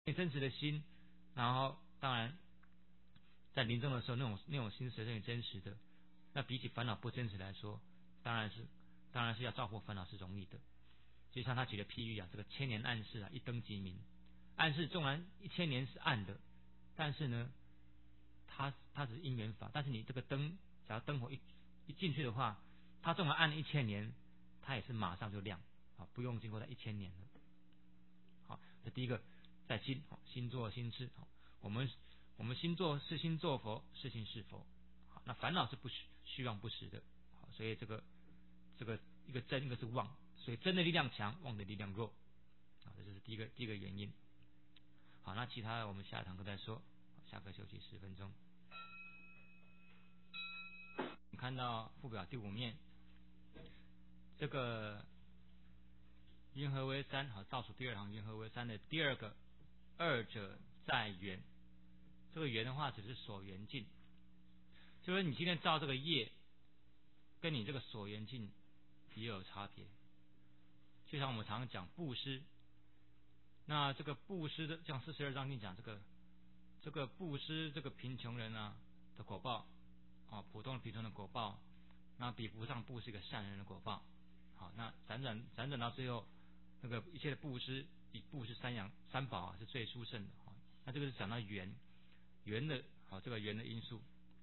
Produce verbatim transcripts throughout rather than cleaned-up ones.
真实的心，然后当然在临终的时候，那种那种心是真真实的。那比起烦恼不真实来说，当然是当然是要照破烦恼是容易的。就像他举的譬喻啊，这个千年暗室啊，一灯即明。暗室纵然一千年是暗的，但是呢，它它只是因缘法。但是你这个灯，只要灯火一一进去的话，它纵然暗一千年，它也是马上就亮啊，不用经过它一千年了。好，这第一个在心，好，心作心事，好，我们我们心作是心作佛，是心是佛。好，那烦恼是不虚虚妄不实的，好，所以这个这个一个真，一个是妄，所以真的力量强，妄的力量弱，好，这就是第一个第一个原因。好，那其他的我们下一堂课再说，下课休息十分钟。你看到附表第五面，这个云何为三？好，倒数第二行云何为三的第二个，二者在缘。这个缘的话，只是所缘境，就是你今天造这个业，跟你这个所缘境也有差别。就像我们常常讲布施，那这个布施的，像四十二章经讲这个，这个布施这个贫穷人啊的果报啊，普通的贫穷的果报，那比不上布施一个善人的果报。好，那辗转辗转到最后，那个一切的布施以布施三养三宝啊是最殊胜的。好，那这个是讲到缘缘的，好，这个缘的因素。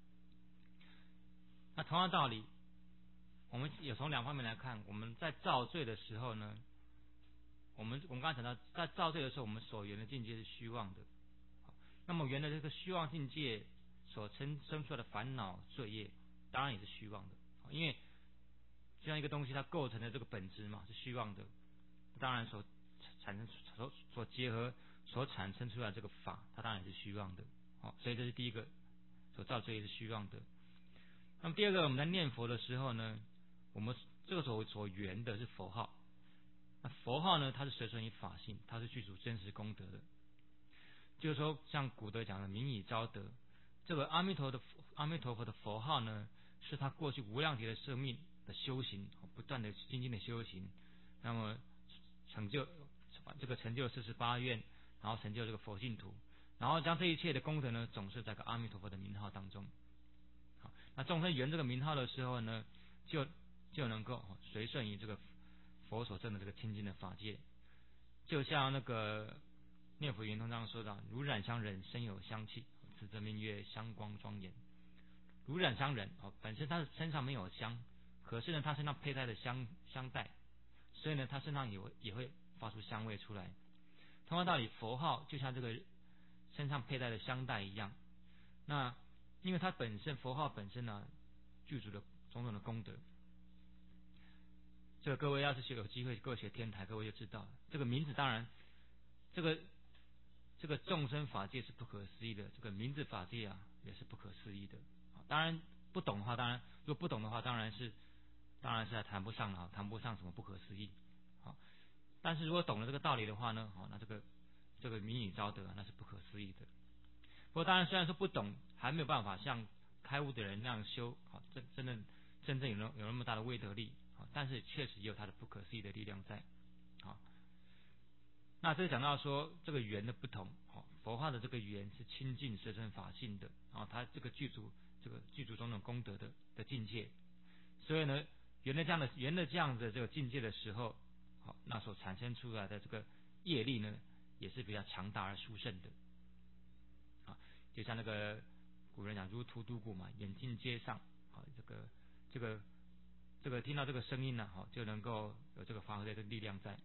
那同样道理，我们也从两方面来看，我们在造罪的时候呢，我们我们刚才讲到，在造罪的时候，我们所缘的境界是虚妄的。好，那么缘的这个虚妄境界所生生出来的烦恼罪业，当然也是虚妄的。好，因为就像一个东西它构成的这个本质嘛是虚妄的，当然所产生所所结合所产生出来这个法，它当然也是虚妄的。好，所以这是第一个，所造罪业是虚妄的。那么第二个，我们在念佛的时候呢，我们这个时候所缘的是佛号。那佛号呢，它是随顺于法性，它是具足真实功德的。就是说，像古德讲的名以昭德，这个阿弥陀的阿弥陀佛的佛号呢，是他过去无量劫的生命的修行，不断的精进的修行，那么成就这个成就四十八愿，然后成就这个佛净土，然后将这一切的功德呢，总是在个阿弥陀佛的名号当中。好，那众生圆这个名号的时候呢，就就能够随顺于这个佛所证的这个清净的法界。就像那个念佛圆通章说到，如染香人身有香气，此则明月香光庄严。如染香人哦，本身他的身上没有香，可是呢，他身上佩戴的香香带，所以呢，他身上也会也会发出香味出来。同样道理，佛号就像这个身上佩戴的香带一样。那因为它本身佛号本身呢，具足了种种的功德。这个各位要是有机会，各位学天台，各位就知道了。这个名字当然，这个这个众生法界是不可思议的，这个名字法界啊也是不可思议的。当然不懂的话，当然如果不懂的话，当然是当然是还谈不上了，谈不上什么不可思议。好，但是如果懂了这个道理的话呢，好，那这个这个名以昭德那是不可思议的。不过当然虽然说不懂，还没有办法像开悟的人那样修，好，真真的真正有那有那么大的威德力，好，但是确实也有它的不可思议的力量在。好，那这讲到说这个缘的不同，好，佛号的这个缘是清净随顺法性的，然后它这个具足这个具足种种功德的的境界，所以呢，缘的这样的缘的这样的这个境界的时候，好，那所产生出来的这个业力呢，也是比较强大而殊胜的。啊，就像那个古人讲如荼毒鼓嘛，眼镜接上，好，这个这个这个听到这个声音呢，好，就能够有这个发挥的这个力量在。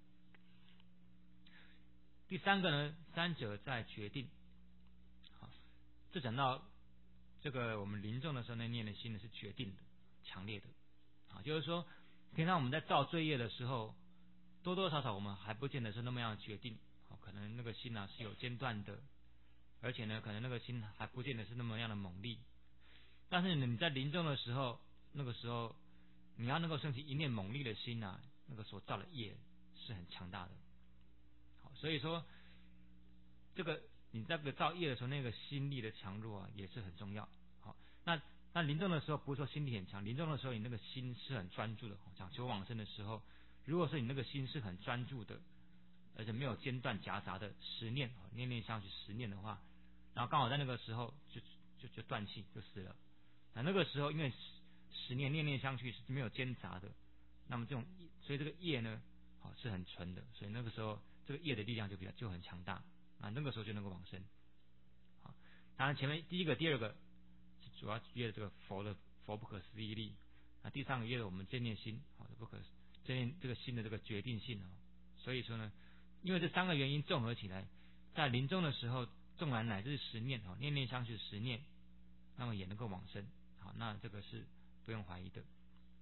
第三个呢，三者在决定。好，这讲到这个我们临终的时候呢，念的心呢是决定的、强烈的。啊，就是说平常我们在造罪业的时候，多多少少我们还不见得是那么样决定，好，可能那个心呢是有间断的。而且呢，可能那个心还不见得是那么样的猛烈，但是你在临终的时候，那个时候你要能够升起一念猛烈的心啊，那个所造的业是很强大的。好，所以说这个你在这个造业的时候，那个心力的强弱啊，也是很重要。好，那那临终的时候，不是说心力很强，临终的时候你那个心是很专注的。讲求往生的时候，如果说你那个心是很专注的， 而且没有间断夹杂的十念，念念相续十念的话，然后刚好在那个时候就就就断气就死了。那那个时候因为十十念念念相续是没有间杂的，那么这种所以这个业呢，好是很纯的，所以那个时候这个业的力量就比较就很强大，啊那个时候就能够往生。好，当然前面第一个第二个是主要约的这个佛的佛不可思议力，啊第三个约的我们正念心，好不可正念这个心的这个决定性啊。所以说呢，因为这三个原因综合起来，在临终的时候，纵然乃至十念啊，念念相续十念，那么也能够往生。好，那这个是不用怀疑的。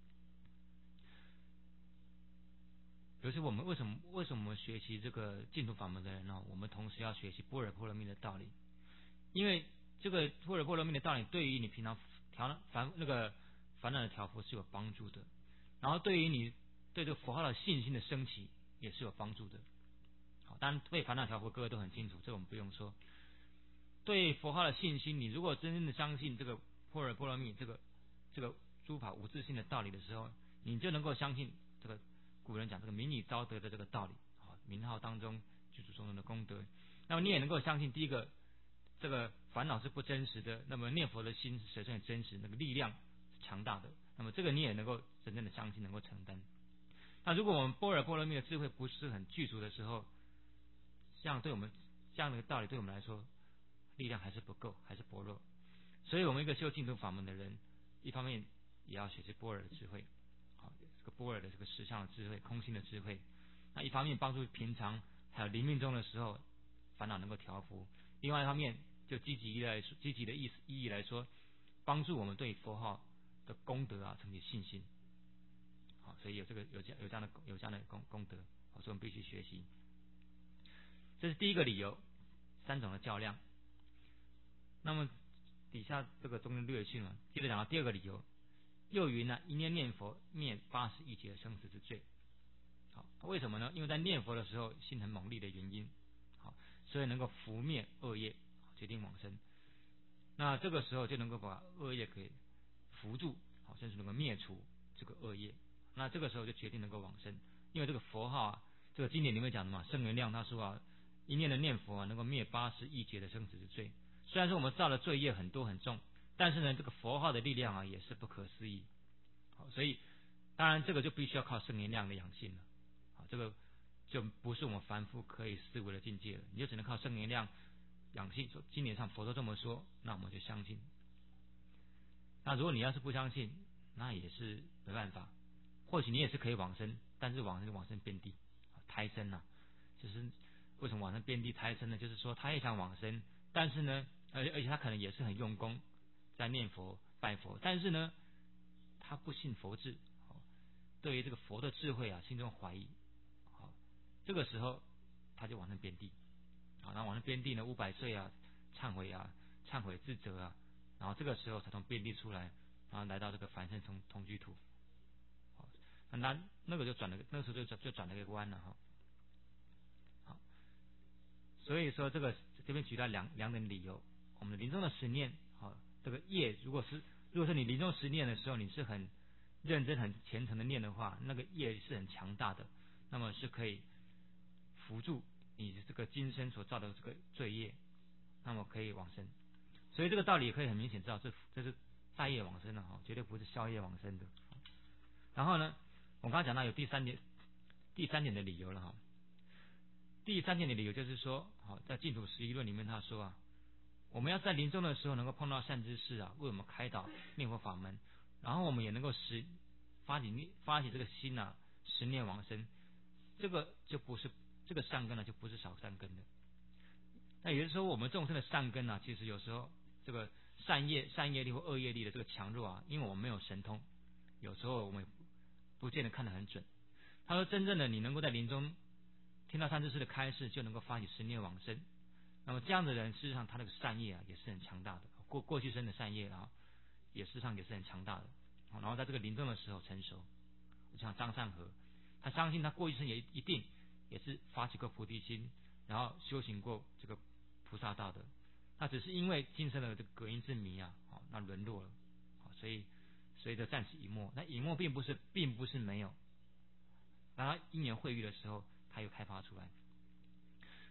比如说我们为什么为什么我们学习这个净土法门的人呢？我们同时要学习般若波罗蜜的道理，因为这个般若波罗蜜的道理对于你平常调烦那个烦恼的调伏是有帮助的，然后对于你对这个佛号的信心的升起也是有帮助的。好，当然对烦恼调伏各位都很清楚，这个我们不用说。对佛号的信心，你如果真正的相信这个般若波罗蜜这个这个诸法无自性的道理的时候，你就能够相信这个古人讲这个名以昭德的这个道理，好，名号当中具足种种的功德。那么你也能够相信第一个，这个烦恼是不真实的，那么念佛的心是神圣真实，那个力量是强大的，那么这个你也能够真正的相信，能够承担。那如果我们般若波罗蜜的智慧不是很具足的时候，这样对我们这样的道理对我们来说力量还是不够，还是薄弱。所以我们一个修净土法门的人，一方面也要学习般若的智慧，好，这个般若的这个实相的智慧，空心的智慧。那一方面帮助平常还有临命终的时候烦恼能够调伏，另外一方面就积极来积极的意思意义来说，帮助我们对佛号的功德啊成起信心。好，所以有这个有这有这样的有这样的功功德，所以我们必须学习。这是第一个理由，三种的较量。那么底下这个中间略去了，接着讲到第二个理由，又云呢，一念念佛灭八十亿劫生死之罪。好，为什么呢？因为在念佛的时候心很猛烈的原因，好，所以能够伏灭恶业，决定往生。那这个时候就能够把恶业给伏住，好，甚至能够灭除这个恶业。那这个时候就决定能够往生，因为这个佛号啊，这个经典里面讲的嘛，圣元量他说啊，一念的念佛啊，能够灭八十亿劫的生死之罪。虽然说我们造的罪业很多很重，但是呢，这个佛号的力量啊也是不可思议。好，所以当然这个就必须要靠圣元量的养性了。好，这个就不是我们凡夫可以思维的境界了，你就只能靠圣元量养性。经典上佛都这么说，那我们就相信。那如果你要是不相信，那也是没办法。或许你也是可以往生，但是往生往生遍地胎生啊，就是为什么往生遍地胎生呢？就是说他也想往生，但是呢，而而且他可能也是很用功在念佛拜佛，但是呢，他不信佛智，对于这个佛的智慧啊，心中怀疑，好，这个时候他就往生遍地，好，然后往生遍地呢，五百岁啊，忏悔啊，忏悔自责啊，然后这个时候才从遍地出来，然后来到这个凡圣同同居土。那那个就转了，那个时候就转就转了一个弯了哈。好，所以说这个这边举了两两点理由。我们临终的十念，好，这个业如果是如果说你临终十念的时候，你是很认真、很虔诚的念的话，那个业是很强大的，那么是可以扶助你这个今生所造的这个罪业，那么可以往生。所以这个道理也可以很明显知道，这这是大业往生的哈，绝对不是消业往生的。然后呢，我刚刚讲到有第三点，第三点的理由了哈。第三点的理由就是说，好，在净土十一论里面他说啊，我们要在临终的时候能够碰到善知识啊，为我们开导念佛法门，然后我们也能够实发起发起这个心啊，十念往生，这个就不是这个善根呢，就不是少善根的。那也就是说，我们众生的善根啊，其实有时候这个善业善业力或恶业力的这个强弱啊，因为我们没有神通，有时候我们不见得看得很准。他说，真正的你能够在临终听到善知识的开示，就能够发起十念往生。那么这样的人，事实上他那个善业啊，也是很强大的。过过去生的善业啊，也事实上也是很强大的。然后在这个临终的时候成熟，像张善和，他相信他过去生也一定也是发起过菩提心，然后修行过这个菩萨道的。那只是因为今生的这个隔音之谜啊，好，那沦落了，好，所以所以就暂时隐没。那隐没并不是并不是没有，当他因缘会遇的时候，他又开发出来。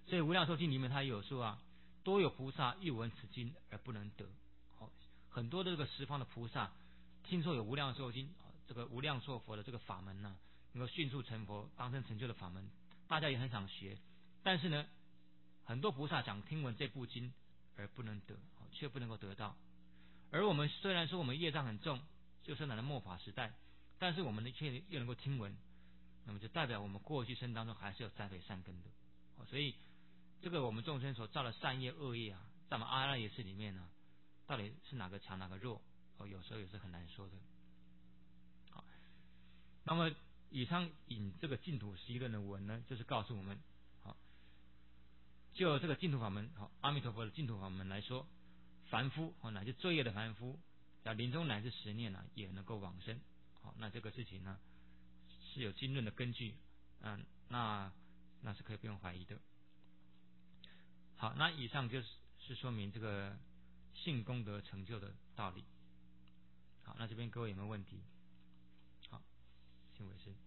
所以《无量寿经》里面他也有说啊，多有菩萨欲闻此经而不能得。好，很多的这个十方的菩萨听说有无量寿经，这个无量寿佛的这个法门呢、啊，能够迅速成佛、当生成就的法门，大家也很想学。但是呢，很多菩萨想听闻这部经而不能得，却不能够得到。而我们虽然说我们业障很重，就生在了末法时代，但是我们却又能够听闻，那么就代表我们过去生当中还是有栽培善根的。所以这个我们众生所造的善业恶业啊，在我们阿赖耶识里面呢、啊，到底是哪个强哪个弱？哦，有时候也是很难说的。好，那么以上引这个净土十一论的文呢，就是告诉我们，好，就这个净土法门，好，阿弥陀佛的净土法门来说，凡夫哦，乃至罪业的凡夫，在临终乃至十念呢、啊，也能够往生。好，那这个事情呢，是有经论的根据，嗯，那那是可以不用怀疑的。好，那以上就是是说明这个性功德成就的道理。好，那这边各位有没有问题？好，请委师。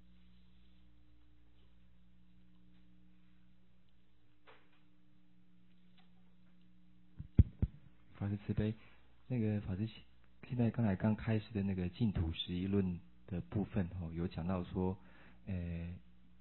法师慈悲，那个法师现在刚才刚开始的那个净土十一论的部分哦，有讲到说，呃，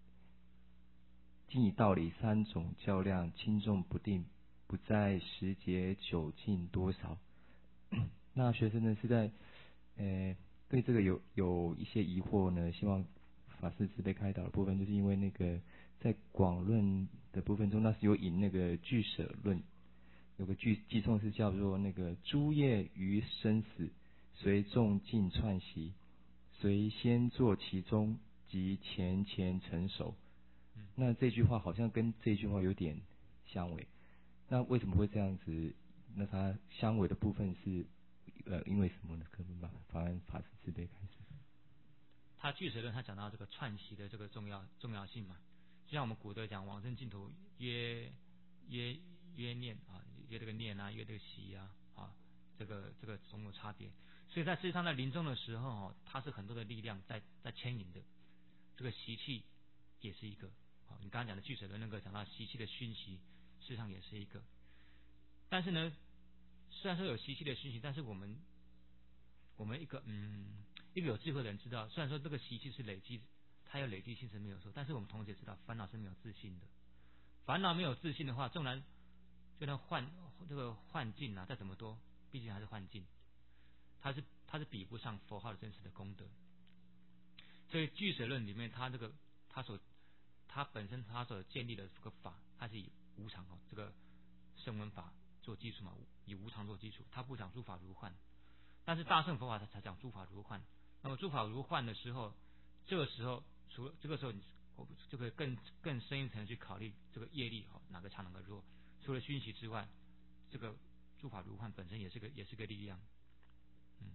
经以道理三种较量，轻重不定，不在时节久近多少。那学生呢是在呃对这个有有一些疑惑呢，希望法师慈悲开导的部分，就是因为那个在广论的部分中，那是有引那个俱舍论。有个句偈颂是叫做那个诸业于生死，随众尽串习，随先坐其中，及前前成熟。那这句话好像跟这句话有点相违。那为什么会这样子？那它相违的部分是呃因为什么呢？可能把法安法师慈悲开始。 他俱舍论他讲到这个串习的这个重要重要性嘛，就像我们古德讲往生净土约约约念啊，约这个念啊，约这个习啊，啊，这个这个总有差别。所以在事实上在临终的时候哦，它是很多的力量在在牵引的。这个习气也是一个，啊，你刚刚讲的俱舍论那个讲到习气的熏习，事实上也是一个。但是呢，虽然说有习气的熏习，但是我们我们一个嗯一个有智慧的人知道，虽然说这个习气是累积，它有累积性是没有错，但是我们同时也知道烦恼是没有自信的。烦恼没有自信的话，纵然就算幻这个幻境啊，再怎么多，毕竟还是幻境，它是它是比不上佛号的真实的功德。所以俱舍论里面，它这个它所它本身它所建立的这个法，它是以无常哦这个声闻法做基础嘛，以无常做基础，它不讲诸法如幻。但是大乘佛法它才讲诸法如幻。那么诸法如幻的时候，这个时候除了这个时候你就可以更更深一层去考虑这个业力哈，哪个强哪个弱。除了熏习之外，这个诸法如幻本身也是个也是个力量。嗯。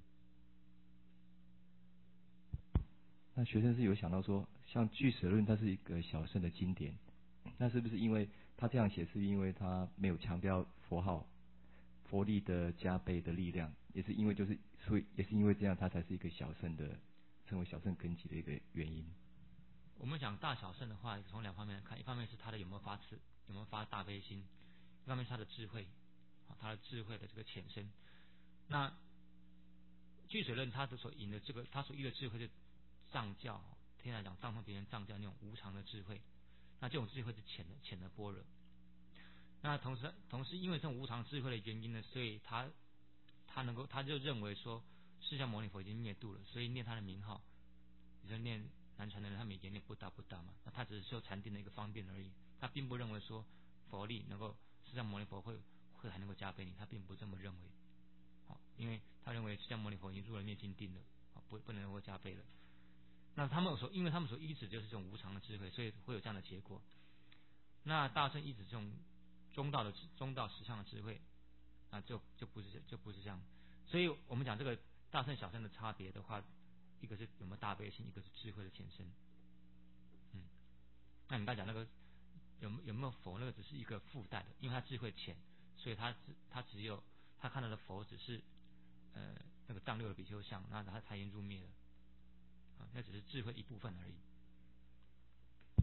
那学生是有想到说，像俱舍论它是一个小乘的经典，那是不是因为他这样写，是因为他没有强调佛号、佛力的加倍的力量，也是因为就是所以也是因为这样，他才是一个小乘的，成为小乘根基的一个原因。 我们讲大小乘的话，从两方面来看，一方面是他的有没有发慈，有没有发大悲心，一方面是他的智慧，啊，他的智慧的这个浅深。那俱舍论他的所引的这个，他所依的智慧是藏教，天来讲藏通别人藏教那种无常的智慧，那这种智慧是浅的浅的般若。那同时同时因为这种无常智慧的原因呢，所以他他能够他就认为说释迦牟尼佛已经灭度了，所以念他的名号，你说念南传的人他们也念不大不大嘛，那他只是修禅定的一个方便而已，他并不认为说佛力能够释迦牟尼佛会会还能够加倍你，他并不这么认为。好，因为他认为释迦牟尼佛已经入了灭尽定了，不不能够加倍了。那他们所因为他们所依止就是这种无常的智慧，所以会有这样的结果。那大乘依止这种中道的中道实相的智慧，啊就就不是就不是这样。所以我们讲这个大乘小乘的差别的话，一个是有没有大悲心，一个是智慧的浅深。嗯，那你刚讲那个有有没有佛，那个只是一个附带的，因为他智慧浅，所以他只他只有他看到的佛只是呃那个藏六的比丘像，那他已经入灭了，啊，那只是智慧一部分而已。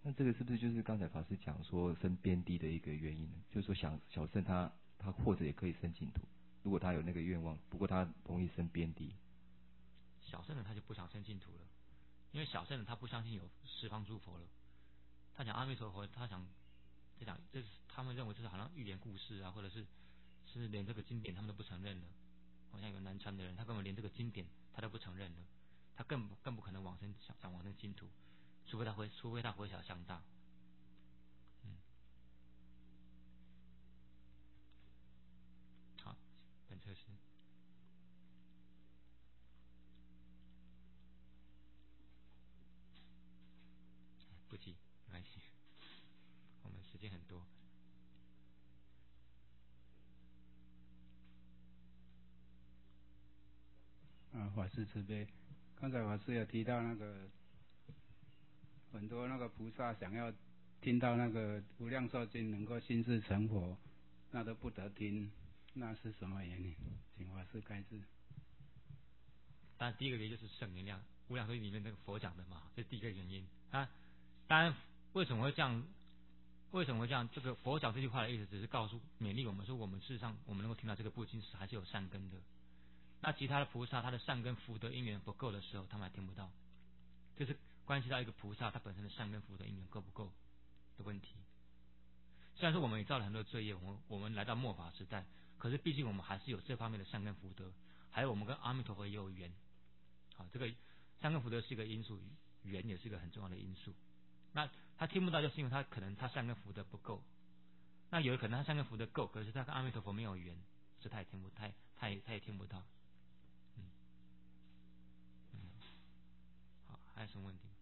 那这个是不是就是刚才法师讲说生边地的一个原因呢？就是说小小圣他他或者也可以生净土，如果他有那个愿望，不过他容易生边地。 小圣人他就不想生净土了，因为小圣人他不相信有十方诸佛了。他讲阿弥陀佛，他想在讲，这是他们认为这是好像寓言故事啊，或者是是连这个经典他们都不承认的。好像有南传的人，他根本连这个经典他都不承认的，他更更不可能往生想想往生净土，除非他回除非他回小向大。嗯，好，本测试。不急，没关系，我们时间很多。 啊，法师慈悲。刚才法师有提到那个很多那个菩萨想要听到那个无量寿经能够心事成佛，那都不得听，那是什么原因？请法师开示。 当然，第一个原因就是圣言量，无量寿经里面那个佛讲的嘛，这是第一个原因啊。当然，为什么会这样？为什么会这样？这个佛讲这句话的意思，只是告诉勉励我们说，我们事实上我们能够听到这个部经是还是有善根的。那其他的菩萨，他的善根福德因缘不够的时候，他们还听不到，这是关系到一个菩萨他本身的善根福德因缘够不够的问题。虽然说我们也造了很多罪业，我们我们来到末法时代，可是毕竟我们还是有这方面的善根福德，还有我们跟阿弥陀佛也有缘。好，这个善根福德是一个因素，缘也是一个很重要的因素。那他听不到，就是因为他可能他善根福德不够。那有可能他善根福德够，可是他跟阿弥陀佛没有缘，所以他也听不，他他也他也听不到。嗯嗯，好，还有什么问题？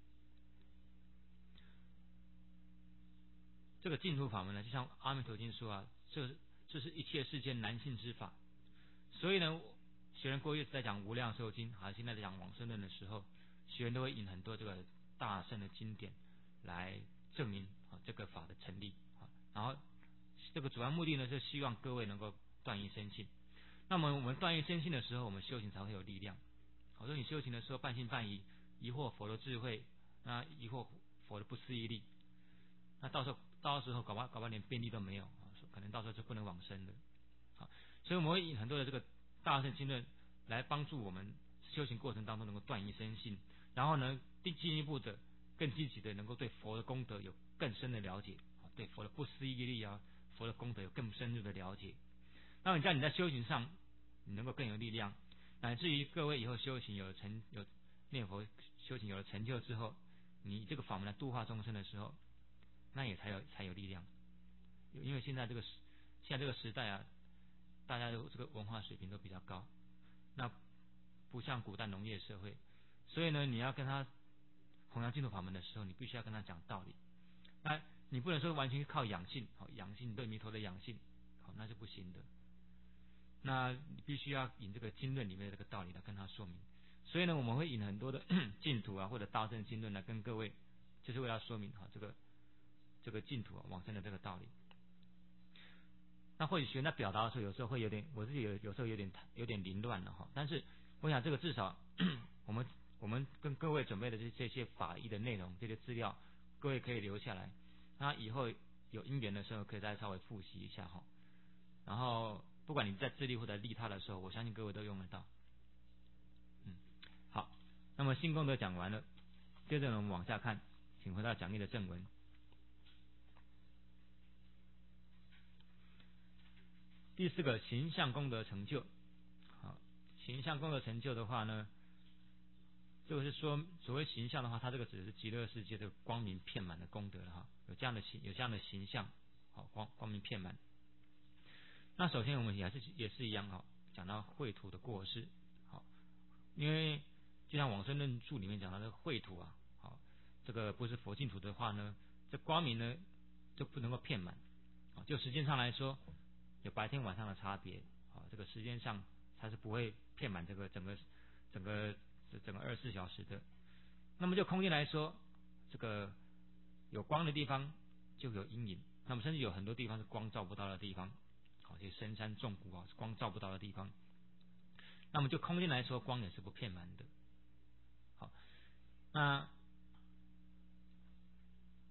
这个净土法门呢，就像阿弥陀经说啊，这这是一切世间难信之法。所以呢，学员过去在讲无量寿经，还现在在讲往生论的时候，学员都会引很多这个大圣的经典来证明啊这个法的成立啊。然后这个主要目的呢，是希望各位能够断疑生信。那么我们断疑生信的时候，我们修行才会有力量。好说你修行的时候半信半疑，疑惑佛的智慧，那疑惑佛的不思议力，那到时候到时候搞不好搞不好连便利都没有，可能到时候就不能往生的。好，所以我们会以很多的这个大圣经论来帮助我们修行过程当中能够断疑生信，然后呢，进进一步的更积极的能够对佛的功德有更深的了解，对佛的不思议力啊，佛的功德有更深入的了解。那么你在你在修行上，你能够更有力量，乃至于各位以后修行有了成有念佛修行有了成就之后，你这个法门来度化众生的时候，那也才有才有力量。因为现在这个现在这个时代啊，大家的这个文化水平都比较高，那不像古代农业社会，所以呢，你要跟他弘扬净土法门的时候，你必须要跟他讲道理。那你不能说完全靠养性，好养性对弥陀的养性，好那是不行的。那你必须要引这个经论里面的这个道理来跟他说明。所以呢，我们会引很多的净土啊或者大乘经论来跟各位，就是为了说明哈这个这个净土啊往生的这个道理。那或许学员在表达的时候，有时候会有点，我自己有有时候有点有点凌乱了哈。但是我想这个至少我们我们跟各位准备的这这些法义的内容，这些资料，各位可以留下来。那以后有因缘的时候，可以再稍微复习一下哈。然后不管你在自利或者利他的时候，我相信各位都用得到。嗯，好，那么性功德讲完了，接着我们往下看，请回到讲义的正文。第四个形象功德成就，好，形象功德成就的话呢，这个是说所谓形象的话，它这个指的是极乐世界的光明遍满的功德了哈，有这样的形有这样的形象，好光光明遍满。那首先我们也是也是一样哈，讲到秽土的过失，好，因为就像往生论注里面讲到的秽土啊，好，这个不是佛净土的话呢，这光明呢就不能够遍满，啊，就时间上来说。有白天晚上的差别，啊，这个时间上它是不会遍满这个整个整个整个二十四小时的。那么就空间来说，这个有光的地方就有阴影，那么甚至有很多地方是光照不到的地方，好，这些深山重谷啊是光照不到的地方。那么就空间来说，光也是不遍满的。好，那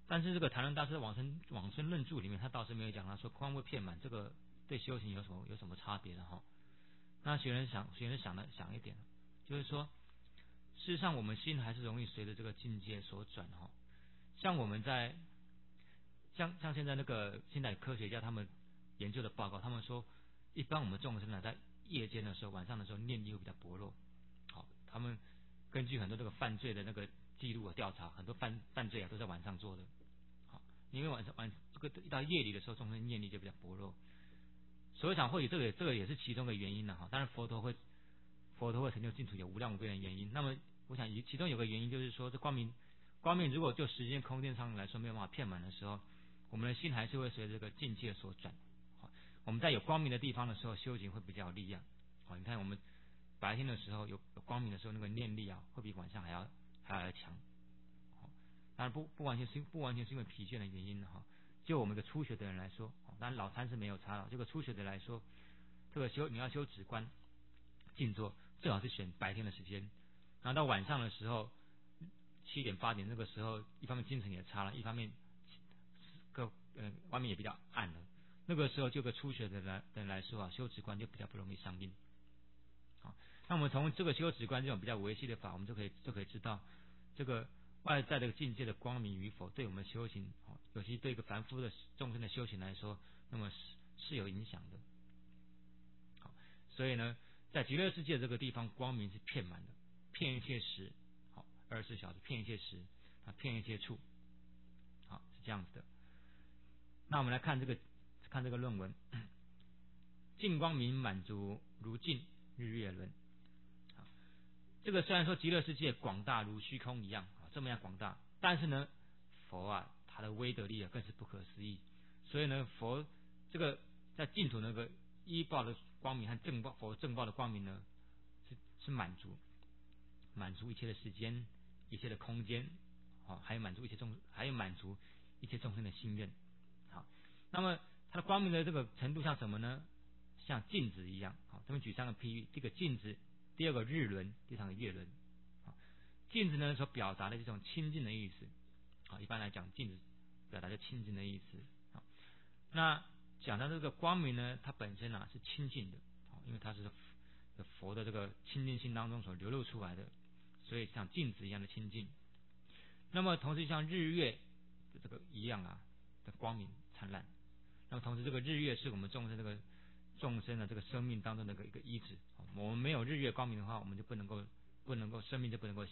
但是这个谭论大师往生往生论著里面，他倒是没有讲，他说光会遍满，这个对修行有什么有什么差别的哈？那学人想学人想的想一点，就是说，事实上我们心还是容易随着这个境界所转哈。像我们在像像现在那个现代科学家他们研究的报告，他们说，一般我们众生呢在夜间的时候，晚上的时候念力会比较薄弱。好，他们根据很多这个犯罪的那个记录和调查，很多犯犯罪啊都在晚上做的。好，因为晚上晚这个一到夜里的时候，众生念力就比较薄弱。所以想或许这个这个也是其中的原因呢哈。当然佛陀会佛陀会成就净土有无量无边的原因。那么我想其中有个原因就是说，这光明光明如果就时间空间上来说没有办法遍满的时候，我们的心还是会随着这个境界所转。好，我们在有光明的地方的时候，修行会比较有力量。好，你看我们白天的时候有有光明的时候，那个念力啊会比晚上还要还要强。好，当然不不完全是不完全是因为疲倦的原因哈。就我们的初学的人来说，当然老参是没有差了。这个初学的来说，这个修你要修止观静坐，最好是选白天的时间。然后到晚上的时候，七点八点那个时候，一方面精神也差了，一方面各呃外面也比较暗了。那个时候就个初学的人人来说啊，修止观就比较不容易上瘾。好，那我们从这个修止观这种比较维系的法，我们就可以就可以知道这个外在的境界的光明与否，对我们修行，尤其对一个凡夫的众生的修行来说，那么是是有影响的。好，所以呢，在极乐世界这个地方，光明是遍满的，遍一切时，好，二十四小时遍一切时，啊，遍一切处，好，是这样子的。那我们来看这个看这个论文，净光明满足如镜日月轮。这个虽然说极乐世界广大如虚空一样啊，这么样广大，但是呢，佛啊，他的威德力啊更是不可思议。所以呢，佛这个在净土那个依报的光明和正报佛正报的光明呢，是是满足满足一切的时间、一切的空间，好，还有满足一切众，还有满足一切众生的心愿。好，那么它的光明的这个程度像什么呢？像镜子一样。好，这边举三个譬喻，这个镜子。第二个日轮，第三个月轮。镜子呢所表达的这种清净的意思，啊，一般来讲镜子表达的清净的意思。啊，那讲到这个光明呢，它本身啊是清净的，因为它是佛的这个清净心当中所流露出来的，所以像镜子一样的清净。那么同时像日月的这个一样啊的光明灿烂。那么同时这个日月是我们众生这个众生的这个生命当中的一个一个依止。我们没有日月光明的话，我们就不能够不能够生命就不能够